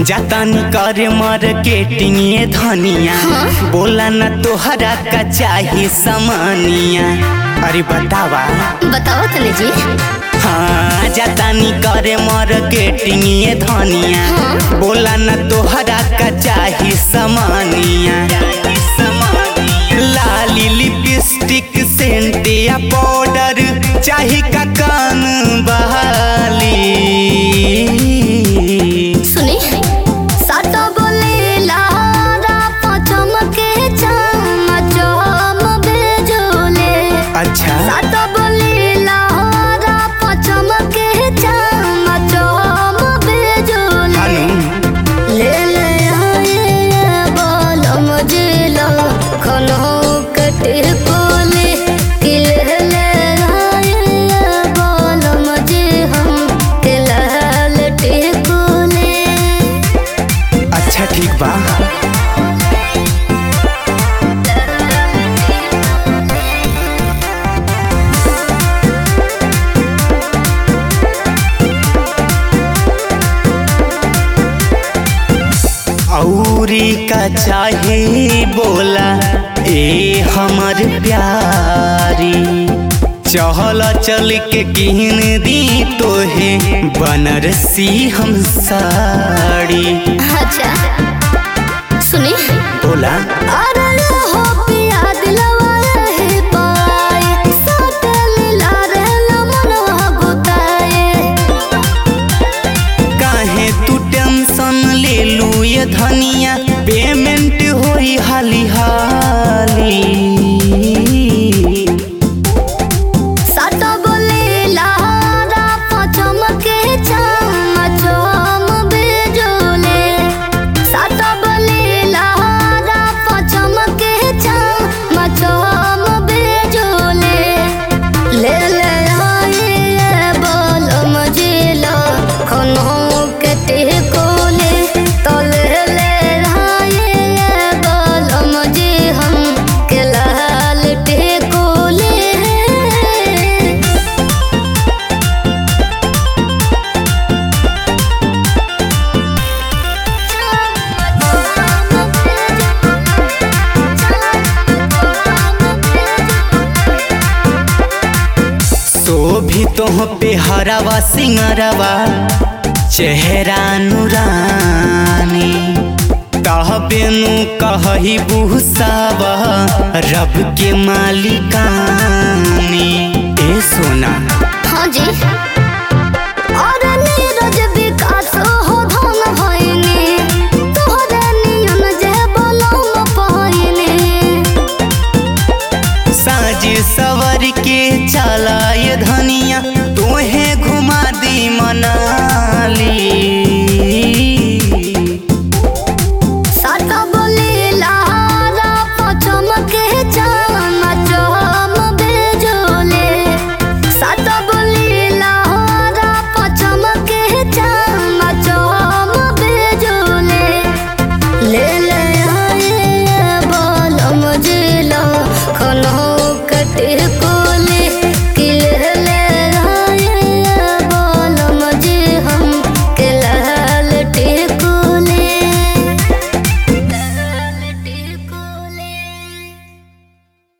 जातानी करे मार्केटिंग ये धनिया। बोला ना तोहरा का चाहिए सामानिया। अरे बतावा बताओ तले जी। हाँ जातानी करे मार्केटिंग ये धनिया। बोला ना तोहरा का चाहिए सामानिया। लाली लिपस्टिक सेंट या पाउडर चाही का कान बहाली। सुनी साटा बोले लारा पचम के चम बेजोले। अच्छा साटा बोले लारा पचम के चम बेजोले। ले ले आए बालम जिला खनो कटे कोले। किले ले आए बालम जी हम तिलाल टेकोले। अच्छा ठीक बा। औरी का चाहे बोला ए हमर प्यारी। चहल चल के किन दी तोहे बनारसी हम साड़ी। अच्छा सुनी बोला अरे हो पिया दिलवा रहे पाए। साटल ला रहला मनवा गुताए। काहे तू टेंशन ले लू ये धनिया। पेमेंट होई हाली हाली। साटा बोले लारा पचम के चम बेजोले। साटा बोले लारा पचम के चम बेजोले। ले ले आए बालम जिला खनो कटे कोले। तो ले ले आए बालम जी हम के लाल टेकोले। शोभी तोह पे हरावा सिंगरवा चेहरा नूरानी। तहबेनु कही बुसावा रब के मालिकानी। ए सोना हाँ जी और नीरज विकास हो धन भइनी। तोहरे नियन जे बोलम पाइनी। साज सवर